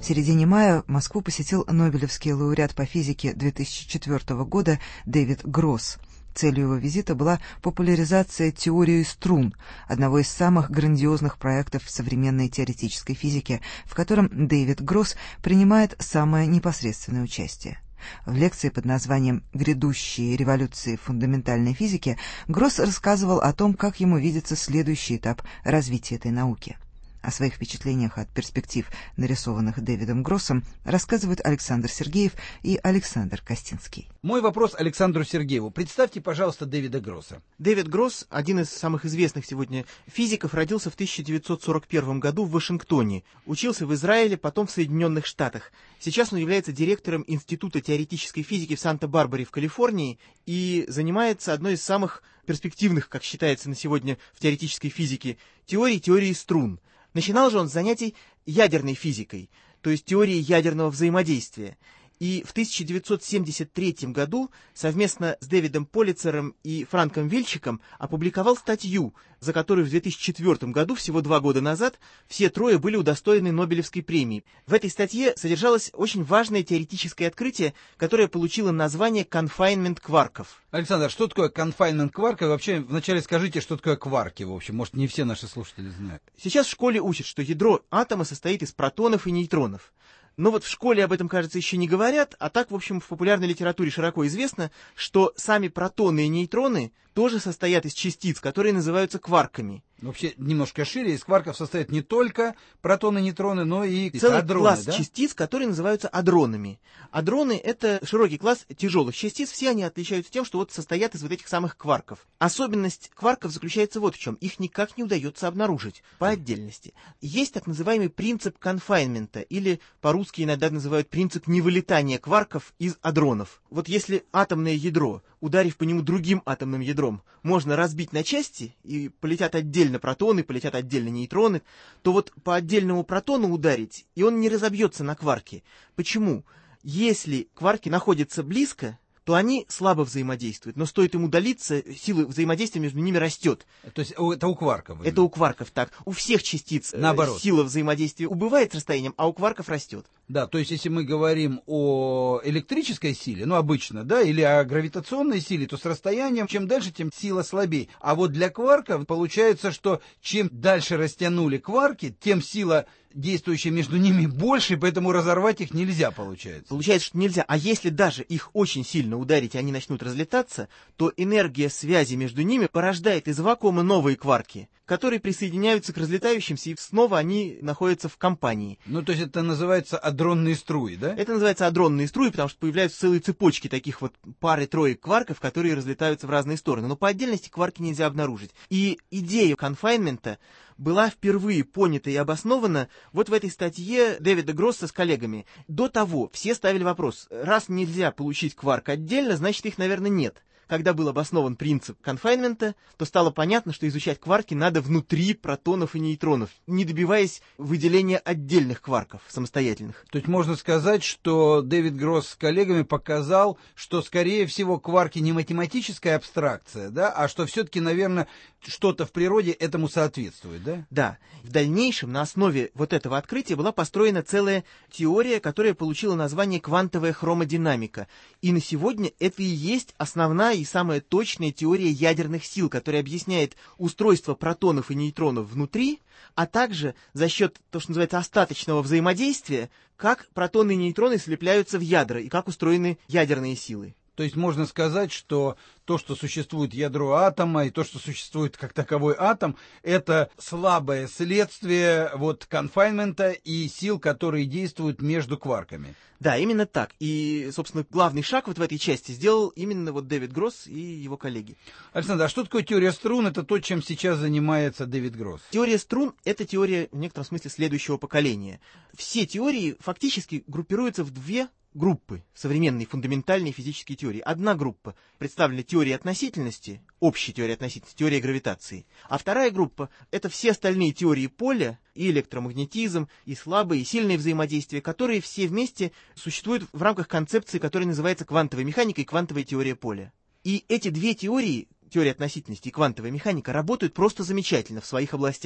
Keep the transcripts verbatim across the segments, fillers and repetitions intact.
В середине мая Москву посетил нобелевский лауреат по физике две тысячи четвёртого года Дэвид Гросс. Целью его визита была популяризация теории струн, одного из самых грандиозных проектов в современной теоретической физике, в котором Дэвид Гросс принимает самое непосредственное участие. В лекции под названием «Грядущие революции в фундаментальной физике» Гросс рассказывал о том, как ему видится следующий этап развития этой науки. О своих впечатлениях от перспектив, нарисованных Дэвидом Гроссом, рассказывают Александр Сергеев и Александр Костинский. Мой вопрос Александру Сергееву. Представьте, пожалуйста, Дэвида Гросса. Дэвид Гросс, один из самых известных сегодня физиков, родился в тысяча девятьсот сорок первом году в Вашингтоне, учился в Израиле, потом в Соединенных Штатах. Сейчас он является директором Института теоретической физики в Санта-Барбаре в Калифорнии и занимается одной из самых перспективных, как считается на сегодня в теоретической физике, теорией теории струн. Начинал же он с занятий ядерной физикой, то есть теорией ядерного взаимодействия. И в тысяча девятьсот семьдесят третьем году совместно с Дэвидом Полицером и Франком Вельчиком опубликовал статью, за которую в две тысячи четвёртом году, всего два года назад, все трое были удостоены Нобелевской премии. В этой статье содержалось очень важное теоретическое открытие, которое получило название «конфайнмент кварков». Александр, что такое конфайнмент кварка? Вообще, вначале скажите, что такое кварки, в общем. Может, не все наши слушатели знают. Сейчас в школе учат, что ядро атома состоит из протонов и нейтронов. Но вот в школе об этом, кажется, еще не говорят, а так, в общем, в популярной литературе широко известно, что сами протоны и нейтроны тоже состоят из частиц, которые называются кварками. Вообще, немножко шире, из кварков состоят не только протоны и нейтроны, но и целый адроны, класс да? частиц, которые называются адронами. Адроны — это широкий класс тяжелых частиц, все они отличаются тем, что вот состоят из вот этих самых кварков. Особенность кварков заключается вот в чем. Их никак не удается обнаружить по отдельности. Есть так называемый принцип конфайнмента, или по-русски иногда называют принцип невылетания кварков из адронов. Вот если атомное ядро, ударив по нему другим атомным ядром, можно разбить на части, и полетят отдельно протоны, полетят отдельно нейтроны, то вот по отдельному протону ударить, и он не разобьется на кварки. Почему? Если кварки находятся близко, то они слабо взаимодействуют, но стоит им удалиться, сила взаимодействия между ними растет. То есть это у кварков? Это у кварков так. У всех частиц наоборот сила взаимодействия убывает с расстоянием, а у кварков растет. Да, то есть если мы говорим о электрической силе, ну обычно, да, или о гравитационной силе, то с расстоянием, чем дальше, тем сила слабее. А вот для кварков получается, что чем дальше растянули кварки, тем сила, действующая между ними, больше, поэтому разорвать их нельзя, получается. Получается, что нельзя. А если даже их очень сильно ударить, и они начнут разлетаться, то энергия связи между ними порождает из вакуума новые кварки, которые присоединяются к разлетающимся, и снова они находятся в компании. Ну, то есть это называется адронные струи, да? Это называется адронные струи, потому что появляются целые цепочки таких вот пары-троек кварков, которые разлетаются в разные стороны. Но по отдельности кварки нельзя обнаружить. И идея конфайнмента была впервые понята и обоснована вот в этой статье Дэвида Гросса с коллегами. До того все ставили вопрос: раз нельзя получить кварк отдельно, значит их, наверное, нет. Когда был обоснован принцип конфайнмента, то стало понятно, что изучать кварки надо внутри протонов и нейтронов, не добиваясь выделения отдельных кварков самостоятельных. То есть можно сказать, что Дэвид Гросс с коллегами показал, что, скорее всего, кварки не математическая абстракция, да, а что все-таки, наверное, что-то в природе этому соответствует, да? Да. В дальнейшем на основе вот этого открытия была построена целая теория, которая получила название квантовая хромодинамика. И на сегодня это и есть основная и самая точная теория ядерных сил, которая объясняет устройство протонов и нейтронов внутри, а также за счет того, что называется остаточного взаимодействия, как протоны и нейтроны слепляются в ядра и как устроены ядерные силы. То есть можно сказать, что то, что существует ядро атома, и то, что существует как таковой атом, это слабое следствие вот конфайнмента и сил, которые действуют между кварками. Да, именно так. И, собственно, главный шаг вот в этой части сделал именно вот Дэвид Гросс и его коллеги. Александр, а что такое теория струн? Это то, чем сейчас занимается Дэвид Гросс. Теория струн — это теория в некотором смысле следующего поколения. Все теории фактически группируются в две группы современной фундаментальной физической теории. Одна группа представлена теорией относительности, общей теорией относительности, теорией гравитации. А вторая группа — это все остальные теории поля, и электромагнетизм, и слабые, и сильные взаимодействия, которые все вместе существуют в рамках концепции, которая называется квантовой механикой и квантовая теория поля. И эти две теории, теория относительности и квантовая механика, работают просто замечательно в своих областях.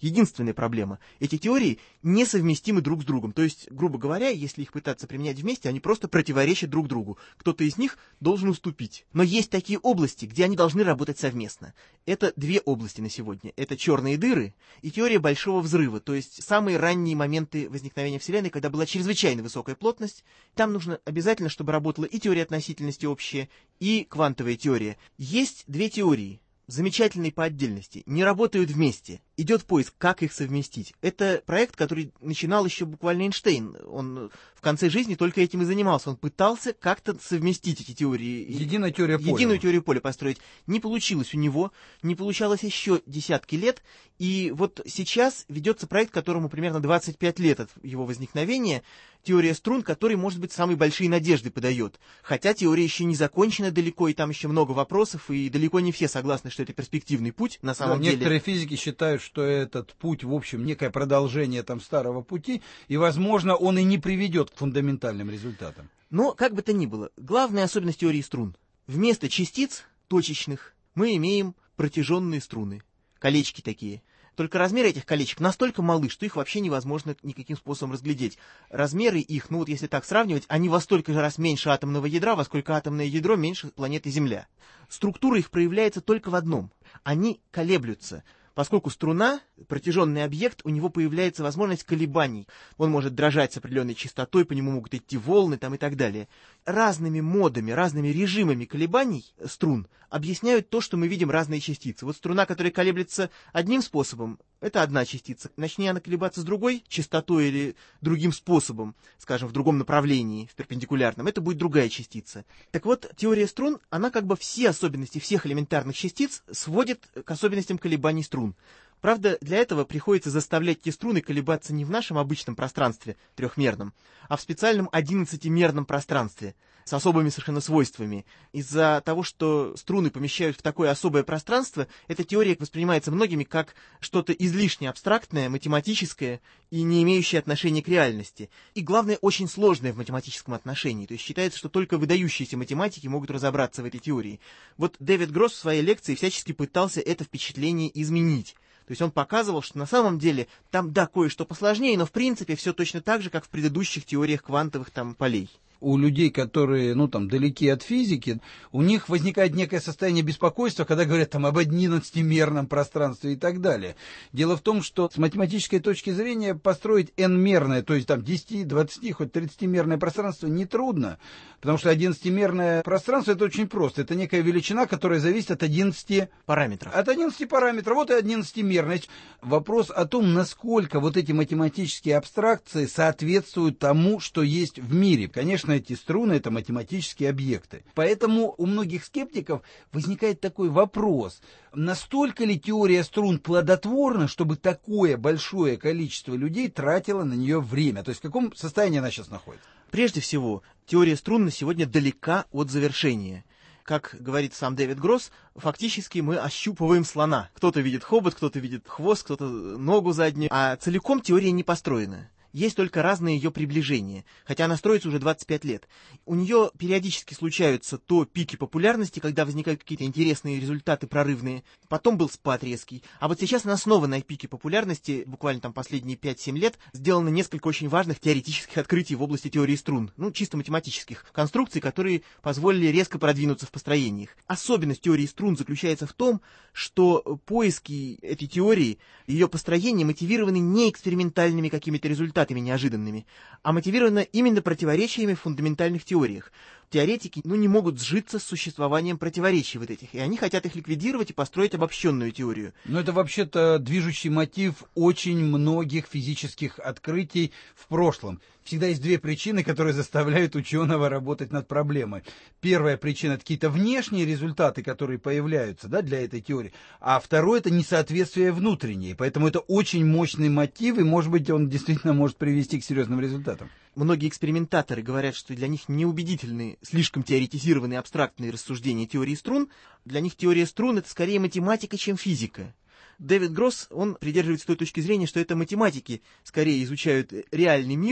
Единственная проблема. Эти теории несовместимы друг с другом. То есть, грубо говоря, если их пытаться применять вместе, они просто противоречат друг другу. Кто-то из них должен уступить. Но есть такие области, где они должны работать совместно. Это две области на сегодня. Это черные дыры и теория Большого взрыва. То есть, самые ранние моменты возникновения Вселенной, когда была чрезвычайно высокая плотность. Там нужно обязательно, чтобы работала и теория относительности общая, и квантовая теория. Есть две теории, замечательные по отдельности, не работают вместе. Идет поиск, как их совместить. Это проект, который начинал еще буквально Эйнштейн. Он в конце жизни только этим и занимался. Он пытался как-то совместить эти теории. Единая теория поля. Единую теорию поля построить. Не получилось у него, не получалось еще десятки лет. И вот сейчас ведется проект, которому примерно двадцать пять лет от его возникновения. Теория струн, который, может быть, самые большие надежды подает. Хотя теория еще не закончена далеко, и там еще много вопросов, и далеко не все согласны, что это перспективный путь на самом да, деле. Некоторые физики считают, что этот путь, в общем, некое продолжение там старого пути, и, возможно, он и не приведет к фундаментальным результатам. Но, как бы то ни было, главная особенность теории струн. Вместо частиц точечных мы имеем протяженные струны, колечки такие. Только размеры этих колечек настолько малы, что их вообще невозможно никаким способом разглядеть. Размеры их, ну вот если так сравнивать, они во столько же раз меньше атомного ядра, во сколько атомное ядро меньше планеты Земля. Структура их проявляется только в одном. Они колеблются. Поскольку струна, протяженный объект, у него появляется возможность колебаний. Он может дрожать с определенной частотой, по нему могут идти волны там, и так далее. Разными модами, разными режимами колебаний струн объясняют то, что мы видим разные частицы. Вот струна, которая колеблется одним способом, это одна частица. Начни она колебаться с другой частотой или другим способом, скажем, в другом направлении, в перпендикулярном, это будет другая частица. Так вот, теория струн, она как бы все особенности всех элементарных частиц сводит к особенностям колебаний струн. Правда, для этого приходится заставлять эти струны колебаться не в нашем обычном пространстве, трехмерном, а в специальном одиннадцатимерном пространстве, с особыми совершенно свойствами. Из-за того, что струны помещают в такое особое пространство, эта теория воспринимается многими как что-то излишне абстрактное, математическое и не имеющее отношения к реальности. И, главное, очень сложное в математическом отношении. То есть считается, что только выдающиеся математики могут разобраться в этой теории. Вот Дэвид Гросс в своей лекции всячески пытался это впечатление изменить. То есть он показывал, что на самом деле там, да, кое-что посложнее, но в принципе все точно так же, как в предыдущих теориях квантовых там полей. У людей, которые, ну, там, далеки от физики, у них возникает некое состояние беспокойства, когда говорят там об одиннадцатимерном пространстве и так далее. Дело в том, что с математической точки зрения построить n-мерное, то есть там десяти, двадцати, хоть тридцатимерное пространство нетрудно, потому что одиннадцатимерное пространство это очень просто. Это некая величина, которая зависит от одиннадцати параметров. От одиннадцати параметров. Вот и одиннадцатимерность. Вопрос о том, насколько вот эти математические абстракции соответствуют тому, что есть в мире. Конечно, эти струны — это математические объекты. Поэтому у многих скептиков возникает такой вопрос. Настолько ли теория струн плодотворна, чтобы такое большое количество людей тратило на нее время? То есть в каком состоянии она сейчас находится? Прежде всего, теория струн на сегодня далека от завершения. Как говорит сам Дэвид Гросс, фактически мы ощупываем слона. Кто-то видит хобот, кто-то видит хвост, кто-то ногу заднюю, а целиком теория не построена. Есть только разные ее приближения, хотя она строится уже двадцать пять лет. У нее периодически случаются то пики популярности, когда возникают какие-то интересные результаты прорывные, потом был спад резкий. А вот сейчас она снова на пике популярности, буквально там последние пять-семь лет, сделано несколько очень важных теоретических открытий в области теории струн, ну чисто математических конструкций, которые позволили резко продвинуться в построениях. Особенность теории струн заключается в том, что поиски этой теории, ее построения мотивированы не экспериментальными какими-то результатами, неожиданными, а мотивировано именно противоречиями в фундаментальных теориях. Теоретики ну, не могут сжиться с существованием противоречий вот этих, и они хотят их ликвидировать и построить обобщенную теорию. Но это вообще-то движущий мотив очень многих физических открытий в прошлом. Всегда есть две причины, которые заставляют ученого работать над проблемой. Первая причина — это какие-то внешние результаты, которые появляются, да, для этой теории. А второе — это несоответствие внутреннее. Поэтому это очень мощный мотив, и, может быть, он действительно может привести к серьезным результатам. Многие экспериментаторы говорят, что для них неубедительны слишком теоретизированные абстрактные рассуждения теории струн. Для них теория струн — это скорее математика, чем физика. Дэвид Гросс, он придерживается той точки зрения, что это математики скорее изучают реальный мир,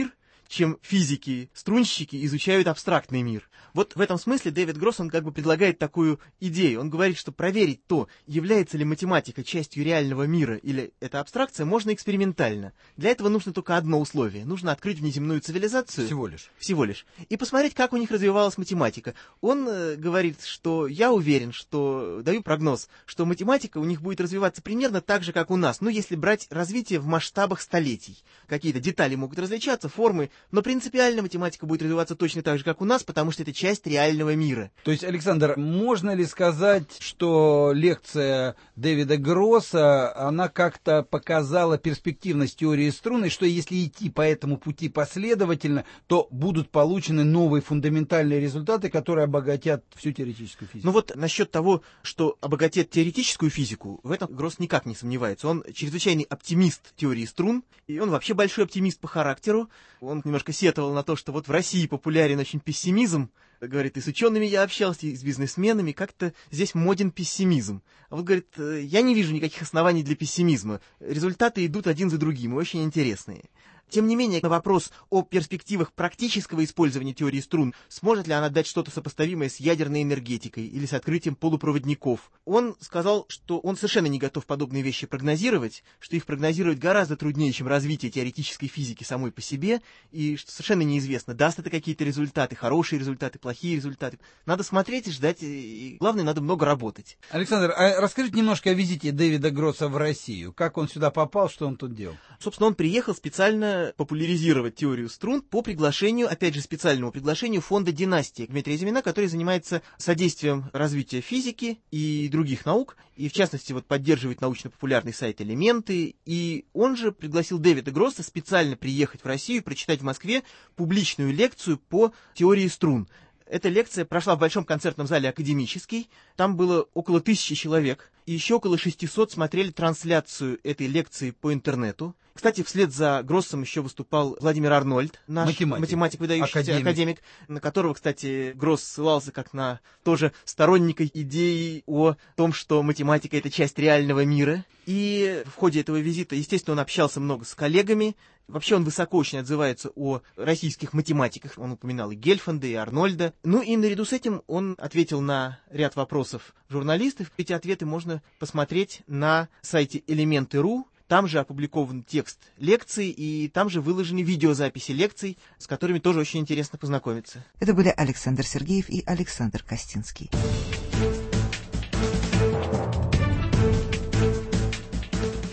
чем физики-струнщики изучают абстрактный мир. Вот в этом смысле Дэвид Гросс, он как бы предлагает такую идею. Он говорит, что проверить то, является ли математика частью реального мира или это абстракция, можно экспериментально. Для этого нужно только одно условие. Нужно открыть внеземную цивилизацию. Всего лишь. Всего лишь. И посмотреть, как у них развивалась математика. Он э, говорит, что я уверен, что, даю прогноз, что математика у них будет развиваться примерно так же, как у нас. Ну, если брать развитие в масштабах столетий. Какие-то детали могут различаться, формы, но принципиально математика будет развиваться точно так же, как у нас, потому что это часть реального мира. То есть, Александр, можно ли сказать, что лекция Дэвида Гросса, она как-то показала перспективность теории струн, и что если идти по этому пути последовательно, то будут получены новые фундаментальные результаты, которые обогатят всю теоретическую физику? Ну вот насчет того, что обогатит теоретическую физику, в этом Гросс никак не сомневается. Он чрезвычайный оптимист теории струн, и он вообще большой оптимист по характеру. Он немножко сетовал на то, что вот в России популярен очень пессимизм. Говорит, и с учеными я общался, и с бизнесменами, как-то здесь моден пессимизм. А вот, говорит, я не вижу никаких оснований для пессимизма. Результаты идут один за другим, и очень интересные. Тем не менее, на вопрос о перспективах практического использования теории струн, сможет ли она дать что-то сопоставимое с ядерной энергетикой или с открытием полупроводников, он сказал, что он совершенно не готов подобные вещи прогнозировать, что их прогнозировать гораздо труднее, чем развитие теоретической физики самой по себе, и что совершенно неизвестно, даст это какие-то результаты, хорошие результаты, плохие результаты. Надо смотреть и ждать, и главное, надо много работать. Александр, а расскажите немножко о визите Дэвида Гросса в Россию. Как он сюда попал, что он тут делал? Собственно, он приехал специально популяризировать теорию струн по приглашению, опять же, специальному приглашению фонда «Династия» Дмитрия Зимина, который занимается содействием развития физики и других наук, и, в частности, вот поддерживает научно-популярный сайт «Элементы», и он же пригласил Дэвида Гросса специально приехать в Россию и прочитать в Москве публичную лекцию по теории струн. Эта лекция прошла в Большом концертном зале «Академический». Там было около тысячи человек. И еще около шестисот смотрели трансляцию этой лекции по интернету. Кстати, вслед за Гроссом еще выступал Владимир Арнольд, наш математик, математик выдающийся академик. академик, на которого, кстати, Гросс ссылался как на тоже сторонника идеи о том, что математика — это часть реального мира. И в ходе этого визита, естественно, он общался много с коллегами. Вообще он высоко очень отзывается о российских математиках. Он упоминал и Гельфанда, и Арнольда. Ну и наряду с этим он ответил на ряд вопросов журналистов. Эти ответы можно посмотреть на сайте элементы точка ру. Там же опубликован текст лекции, и там же выложены видеозаписи лекций, с которыми тоже очень интересно познакомиться. Это были Александр Сергеев и Александр Костинский.